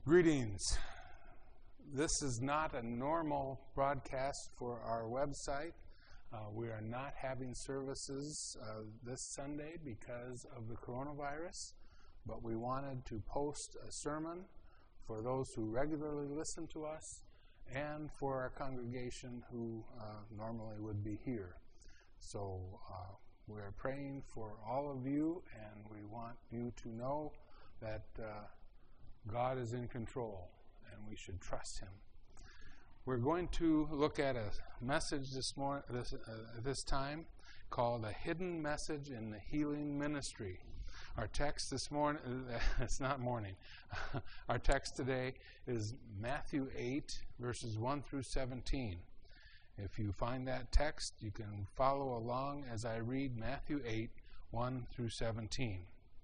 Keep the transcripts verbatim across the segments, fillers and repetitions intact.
Greetings. This is not a normal broadcast for our website. Uh, we are not having services uh, this Sunday because of the coronavirus, but we wanted to post a sermon for those who regularly listen to us and for our congregation who uh, normally would be here. So uh, we're praying for all of you, and we want you to know that uh, God is in control, and we should trust Him. We're going to look at a message this morning, this, uh, this time, called "A Hidden Message in the Healing Ministry." Our text this morning, uh, it's not morning. Our text today is Matthew eight, verses one through seventeen. If you find that text, you can follow along as I read Matthew eight, one through seventeen.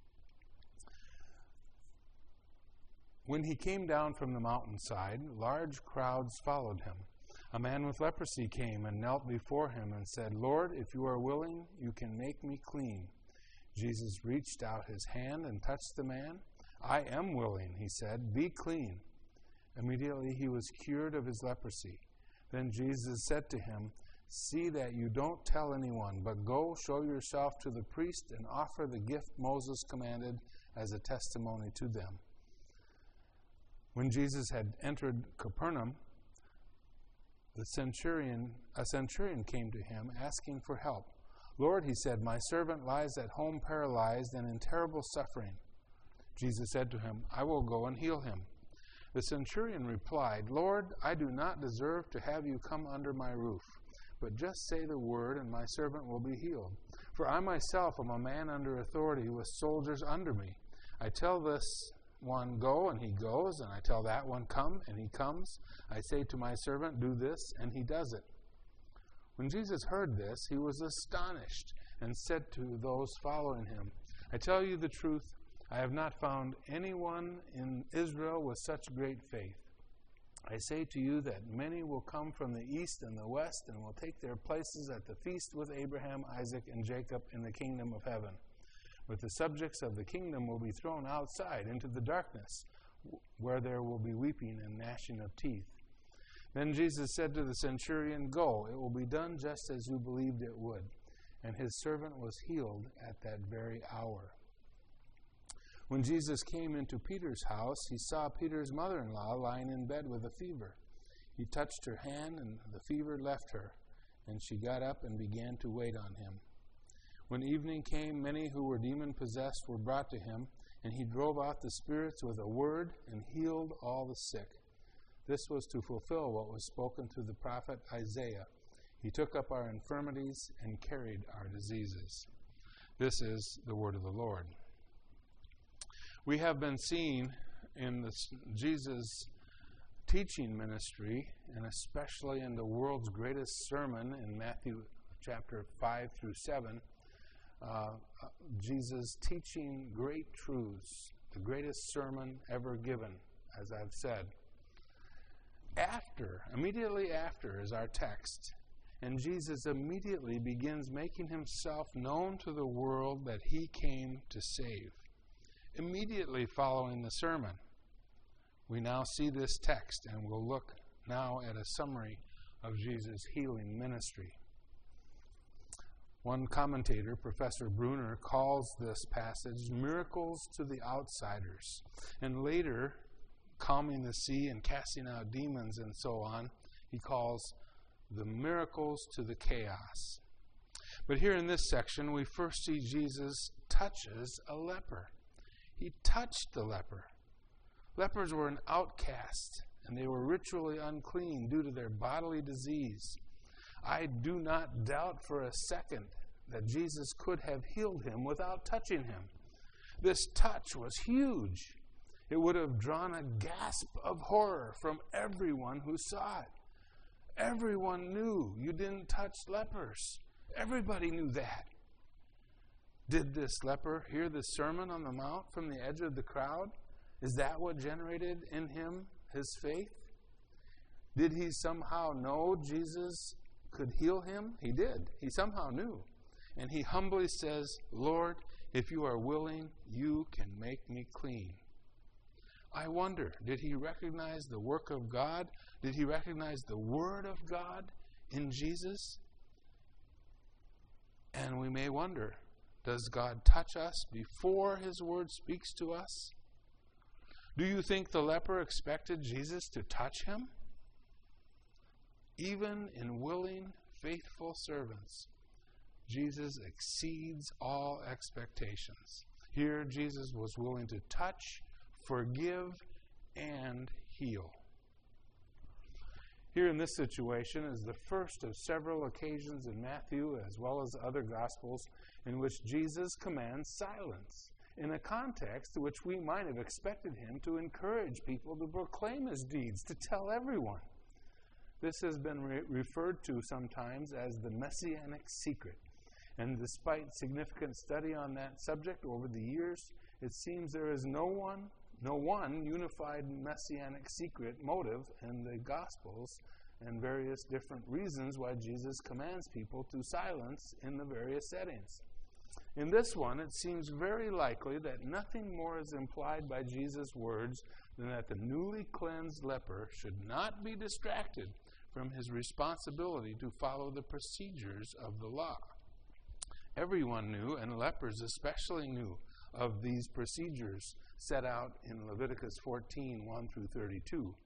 When he came down from the mountainside, large crowds followed him. A man with leprosy came and knelt before him and said, "Lord, if you are willing, you can make me clean." Jesus reached out his hand and touched the man. "I am willing," he said. "Be clean." Immediately he was cured of his leprosy. Then Jesus said to him, "See that you don't tell anyone, but go show yourself to the priest and offer the gift Moses commanded as a testimony to them." When Jesus had entered Capernaum, the centurion, a centurion came to him asking for help. "Lord," he said, "my servant lies at home paralyzed and in terrible suffering." Jesus said to him, "I will go and heal him." The centurion replied, "Lord, I do not deserve to have you come under my roof, but just say the word and my servant will be healed. For I myself am a man under authority with soldiers under me. I tell this one, 'Go,' and he goes, and I tell that one, 'Come,' and he comes. I say to my servant, 'Do this,' and he does it." When Jesus heard this, he was astonished and said to those following him, "I tell you the truth, I have not found anyone in Israel with such great faith. I say to you that many will come from the east and the west and will take their places at the feast with Abraham, Isaac, and Jacob in the kingdom of heaven. But the subjects of the kingdom will be thrown outside into the darkness, where there will be weeping and gnashing of teeth." Then Jesus said to the centurion, "Go, it will be done just as you believed it would." And his servant was healed at that very hour. When Jesus came into Peter's house, he saw Peter's mother-in-law lying in bed with a fever. He touched her hand, and the fever left her, and she got up and began to wait on him. When evening came, many who were demon-possessed were brought to him, and he drove out the spirits with a word and healed all the sick. This was to fulfill what was spoken through the prophet Isaiah. "He took up our infirmities and carried our diseases." This is the word of the Lord. We have been seeing in this, Jesus' teaching ministry, and especially in the world's greatest sermon in Matthew chapter five through seven, Uh, uh, Jesus teaching great truths, the greatest sermon ever given, as I've said. After, immediately after is our text, and Jesus immediately begins making himself known to the world that he came to save. Immediately following the sermon, we now see this text, and we'll look now at a summary of Jesus' healing ministry. One commentator, Professor Bruner, calls this passage "miracles to the outsiders." And later, calming the sea and casting out demons and so on, he calls the miracles to the chaos. But here in this section, we first see Jesus touches a leper. He touched the leper. Lepers were an outcast, and they were ritually unclean due to their bodily disease. I do not doubt for a second that Jesus could have healed him without touching him. This touch was huge. It would have drawn a gasp of horror from everyone who saw it. Everyone knew you didn't touch lepers. Everybody knew that. Did this leper hear the Sermon on the Mount from the edge of the crowd? Is that what generated in him his faith? Did he somehow know Jesus could heal him? He did. He somehow knew. And he humbly says, "Lord, if you are willing, you can make me clean." I wonder, did he recognize the work of God? Did he recognize the Word of God in Jesus? And we may wonder, does God touch us before His Word speaks to us? Do you think the leper expected Jesus to touch him? Even in willing, faithful servants, Jesus exceeds all expectations. Here, Jesus was willing to touch, forgive, and heal. Here in this situation is the first of several occasions in Matthew as well as other Gospels in which Jesus commands silence in a context to which we might have expected him to encourage people to proclaim his deeds, to tell everyone. This has been re- referred to sometimes as the Messianic secret. And despite significant study on that subject over the years, it seems there is no one, no one unified Messianic secret motive in the Gospels and various different reasons why Jesus commands people to silence in the various settings. In this one, it seems very likely that nothing more is implied by Jesus' words than that the newly cleansed leper should not be distracted from his responsibility to follow the procedures of the law. Everyone knew, and lepers especially knew, of these procedures set out in Leviticus fourteen, one through thirty-two.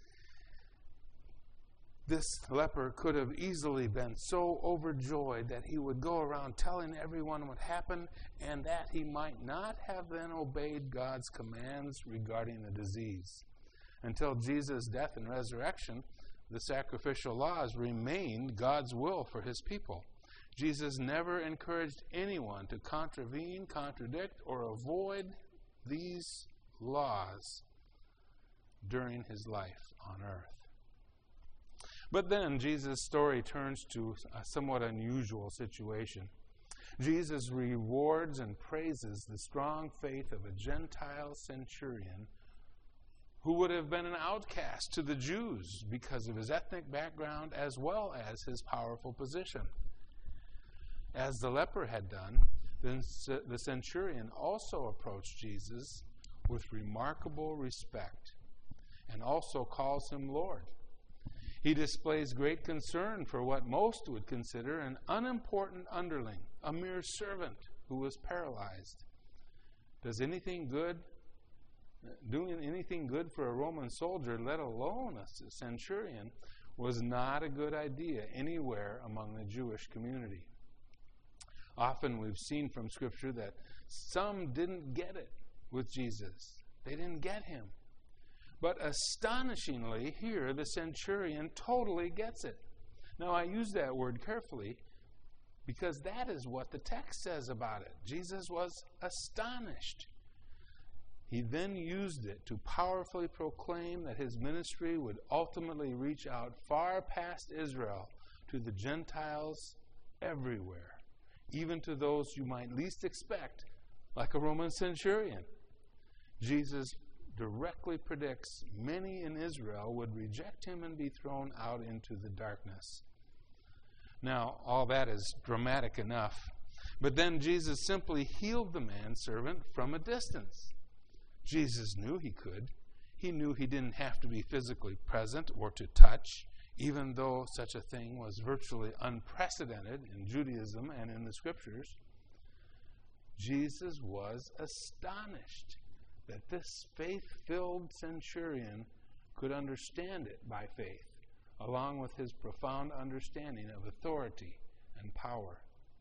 This leper could have easily been so overjoyed that he would go around telling everyone what happened and that he might not have then obeyed God's commands regarding the disease. Until Jesus' death and resurrection, the sacrificial laws remained God's will for his people. Jesus never encouraged anyone to contravene, contradict, or avoid these laws during his life on earth. But then Jesus' story turns to a somewhat unusual situation. Jesus rewards and praises the strong faith of a Gentile centurion who would have been an outcast to the Jews because of his ethnic background as well as his powerful position. As the leper had done, the centurion also approached Jesus with remarkable respect and also calls him Lord. He displays great concern for what most would consider an unimportant underling, a mere servant who was paralyzed. Does anything good, doing anything good for a Roman soldier, let alone a centurion, was not a good idea anywhere among the Jewish community. Often we've seen from Scripture that some didn't get it with Jesus. They didn't get him. But astonishingly, here the centurion totally gets it. Now, I use that word carefully because that is what the text says about it. Jesus was astonished. He then used it to powerfully proclaim that his ministry would ultimately reach out far past Israel to the Gentiles everywhere, even to those you might least expect, like a Roman centurion. Jesus directly predicts many in Israel would reject him and be thrown out into the darkness. Now, all that is dramatic enough. But then Jesus simply healed the manservant from a distance. Jesus knew he could. He knew he didn't have to be physically present or to touch, even though such a thing was virtually unprecedented in Judaism and in the Scriptures. Jesus was astonished that this faith-filled centurion could understand it by faith, along with his profound understanding of authority and power.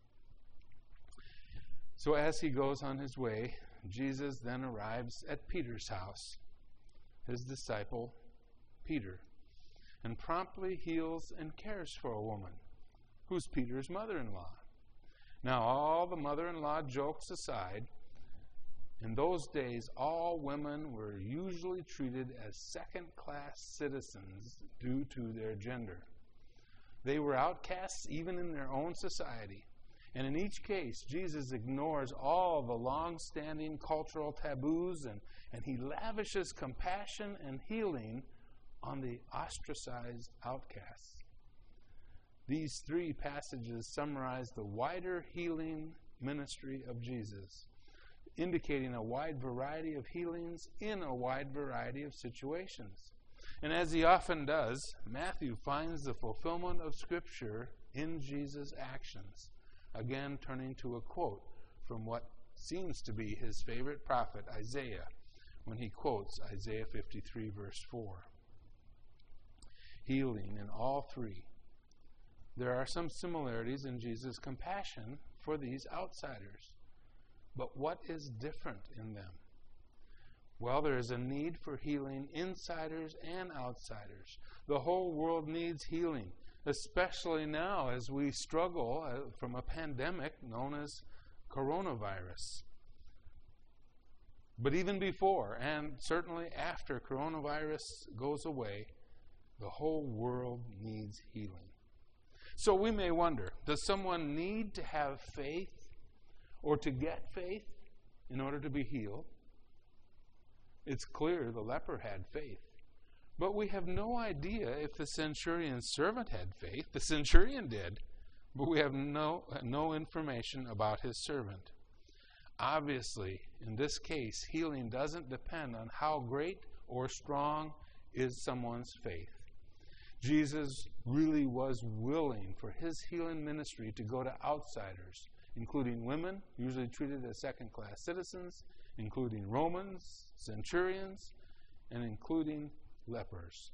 So as he goes on his way, Jesus then arrives at Peter's house, his disciple Peter, and promptly heals and cares for a woman who's Peter's mother-in-law. Now, all the mother-in-law jokes aside, in those days, all women were usually treated as second-class citizens due to their gender. They were outcasts even in their own society. And in each case, Jesus ignores all the long-standing cultural taboos, and, and he lavishes compassion and healing on the ostracized outcasts. These three passages summarize the wider healing ministry of Jesus. indicating a wide variety of healings in a wide variety of situations. And as he often does, Matthew finds the fulfillment of Scripture in Jesus' actions. Again, turning to a quote from what seems to be his favorite prophet, Isaiah, when he quotes Isaiah fifty-three, verse four. Healing in all three. There are some similarities in Jesus' compassion for these outsiders. But what is different in them? Well, there is a need for healing insiders and outsiders. The whole world needs healing, especially now as we struggle uh, from a pandemic known as coronavirus. But even before, and certainly after coronavirus goes away, the whole world needs healing. So we may wonder, does someone need to have faith or to get faith in order to be healed? It's clear the leper had faith. But we have no idea if the centurion's servant had faith. The centurion did, but we have no, no information about his servant. Obviously, in this case, healing doesn't depend on how great or strong is someone's faith. Jesus really was willing for his healing ministry to go to outsiders, including women, usually treated as second-class citizens, including Romans, centurions, and including lepers.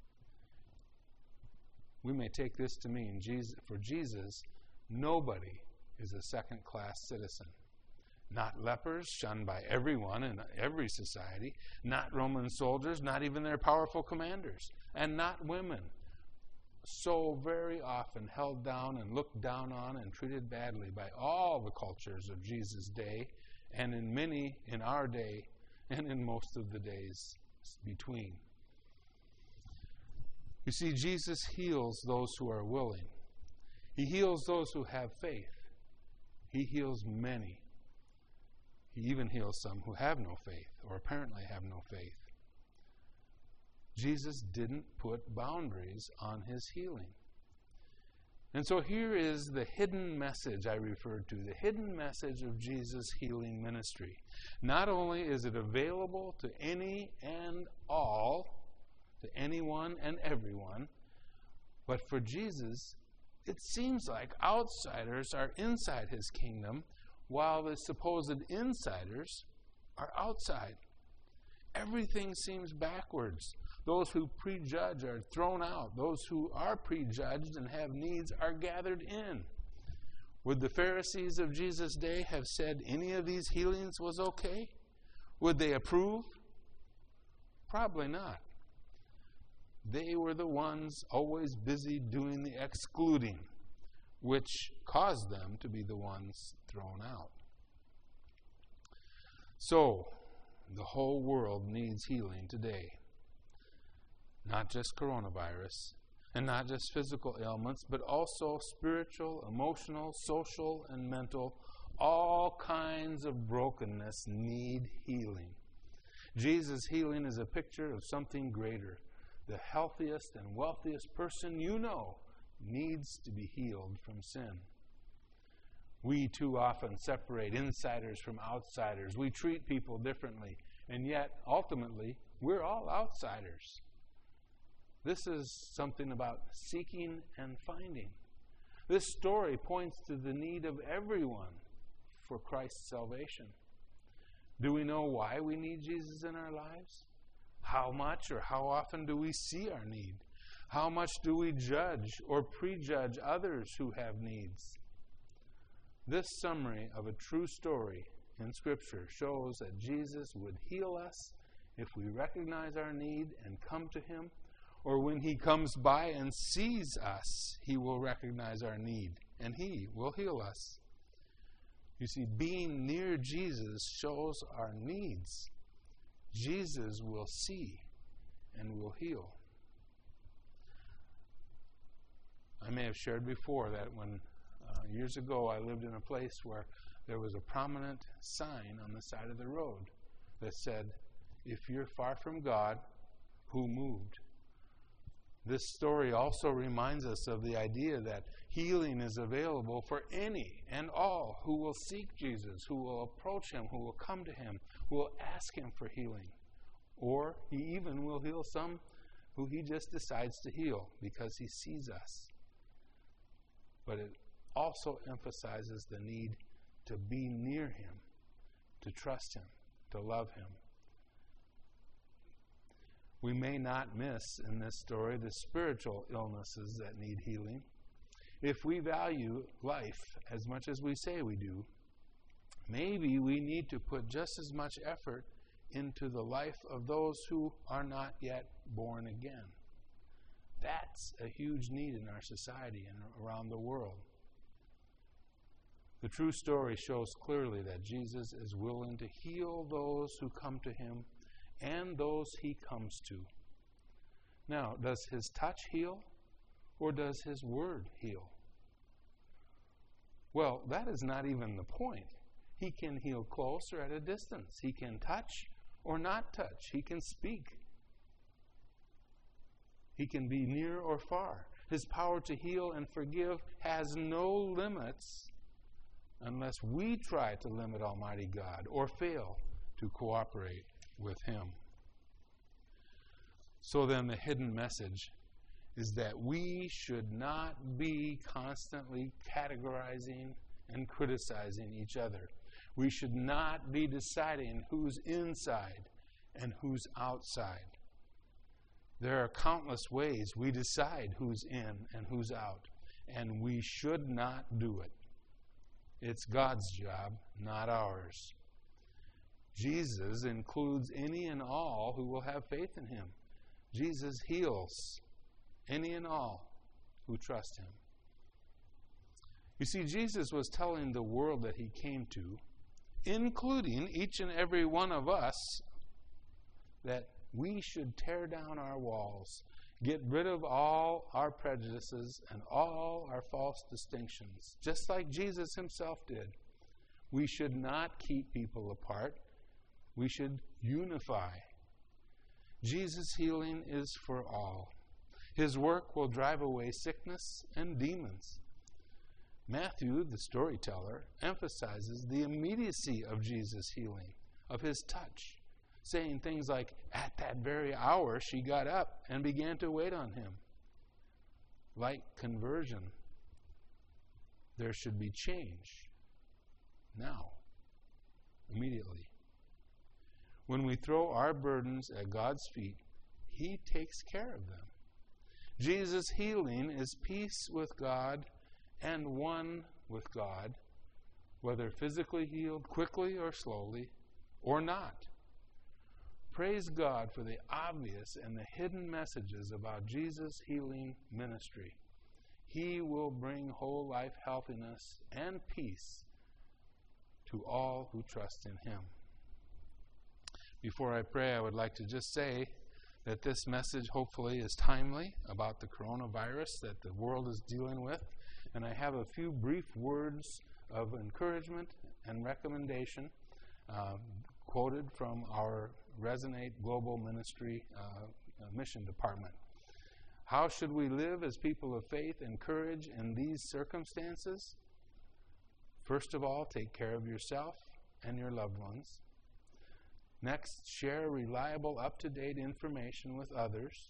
We may take this to mean Jesus, for Jesus, nobody is a second-class citizen. Not lepers, shunned by everyone in every society, not Roman soldiers, not even their powerful commanders, and not women, so very often held down and looked down on and treated badly by all the cultures of Jesus' day, and in many in our day, and in most of the days between. You see, Jesus heals those who are willing. He heals those who have faith. He heals many. He even heals some who have no faith, or apparently have no faith. Jesus didn't put boundaries on his healing. And so here is the hidden message I referred to, the hidden message of Jesus' healing ministry. Not only is it available to any and all, to anyone and everyone, but for Jesus, it seems like outsiders are inside his kingdom, while the supposed insiders are outside. Everything seems backwards. Those who prejudge are thrown out. Those who are prejudged and have needs are gathered in. Would the Pharisees of Jesus' day have said any of these healings was okay? Would they approve? Probably not. They were the ones always busy doing the excluding, which caused them to be the ones thrown out. So, the whole world needs healing today. Not just coronavirus, and not just physical ailments, but also spiritual, emotional, social, and mental. All kinds of brokenness need healing. Jesus' healing is a picture of something greater. The healthiest and wealthiest person you know needs to be healed from sin. We too often separate insiders from outsiders. We treat people differently, and yet, ultimately, we're all outsiders. This is something about seeking and finding. This story points to the need of everyone for Christ's salvation. Do we know why we need Jesus in our lives? How much or how often do we see our need? How much do we judge or prejudge others who have needs? This summary of a true story in Scripture shows that Jesus would heal us if we recognize our need and come to him, or when he comes by and sees us, he will recognize our need and he will heal us. You see, being near Jesus shows our needs. Jesus will see and will heal. I may have shared before that when uh, years ago I lived in a place where there was a prominent sign on the side of the road that said, "If you're far from God, who moved?" This story also reminds us of the idea that healing is available for any and all who will seek Jesus, who will approach him, who will come to him, who will ask him for healing. Or he even will heal some who he just decides to heal because he sees us. But it also emphasizes the need to be near him, to trust him, to love him. We may not miss in this story the spiritual illnesses that need healing. If we value life as much as we say we do, maybe we need to put just as much effort into the life of those who are not yet born again. That's a huge need in our society and around the world. The true story shows clearly that Jesus is willing to heal those who come to him and those he comes to. Now, does his touch heal, or does his word heal? Well, that is not even the point. He can heal close or at a distance. He can touch or not touch. He can speak. He can be near or far. His power to heal and forgive has no limits unless we try to limit Almighty God or fail to cooperate with him. So then the hidden message is that we should not be constantly categorizing and criticizing each other. We should not be deciding who's inside and who's outside. There are countless ways we decide who's in and who's out, and we should not do it. It's God's job, not ours. Jesus includes any and all who will have faith in him. Jesus heals any and all who trust him. You see, Jesus was telling the world that he came to, including each and every one of us, that we should tear down our walls, get rid of all our prejudices and all our false distinctions, just like Jesus himself did. We should not keep people apart. We should unify. Jesus' healing is for all. His work will drive away sickness and demons. Matthew, the storyteller, emphasizes the immediacy of Jesus' healing, of his touch, saying things like, at that very hour she got up and began to wait on him. Like conversion, there should be change now, immediately. When we throw our burdens at God's feet, he takes care of them. Jesus' healing is peace with God and one with God, whether physically healed quickly or slowly, or not. Praise God for the obvious and the hidden messages about Jesus' healing ministry. He will bring whole life healthiness and peace to all who trust in him. Before I pray, I would like to just say that this message hopefully is timely about the coronavirus that the world is dealing with. And I have a few brief words of encouragement and recommendation uh, quoted from our Resonate Global Ministry uh, Mission Department. How should we live as people of faith and courage in these circumstances? First of all, take care of yourself and your loved ones. Next, share reliable, up-to-date information with others.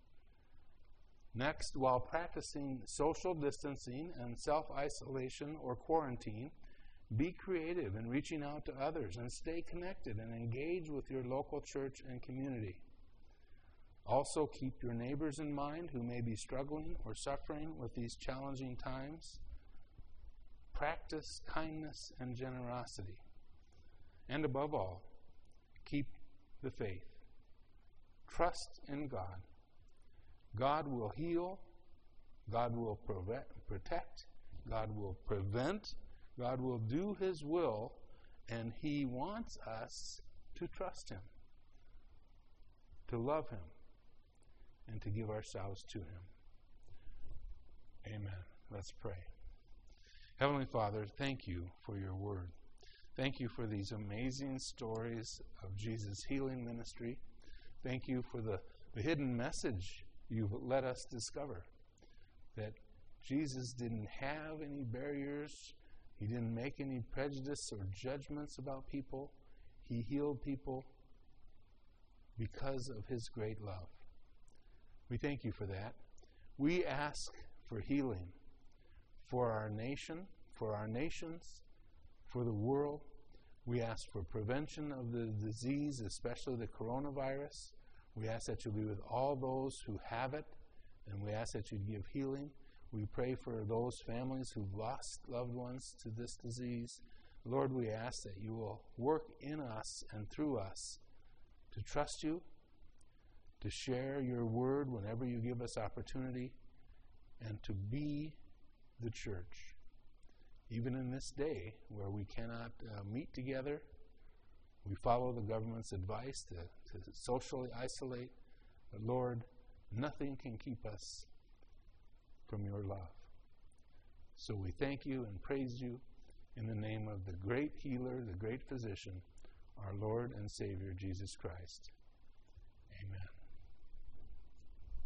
Next, while practicing social distancing and self-isolation or quarantine, be creative in reaching out to others and stay connected and engage with your local church and community. Also, keep your neighbors in mind who may be struggling or suffering with these challenging times. Practice kindness and generosity. And above all, keep the faith. Trust in God. God will heal. God will prove- protect. God will prevent. God will do his will, and he wants us to trust him, to love him, and to give ourselves to him. Amen. Let's pray. Heavenly Father, thank you for your word. Thank you for these amazing stories of Jesus' healing ministry. Thank you for the, the hidden message you've let us discover that Jesus didn't have any barriers. He didn't make any prejudice or judgments about people. He healed people because of his great love. We thank you for that. We ask for healing for our nation, for our nations, for the world. We ask for prevention of the disease, especially the coronavirus. We ask that you'll be with all those who have it, and we ask that you give healing. We pray for those families who've lost loved ones to this disease. Lord, we ask that you will work in us and through us to trust you, to share your word whenever you give us opportunity, and to be the church. Even in this day where we cannot uh, meet together, we follow the government's advice to, to socially isolate. But Lord, nothing can keep us from your love. So we thank you and praise you in the name of the great healer, the great physician, our Lord and Savior, Jesus Christ.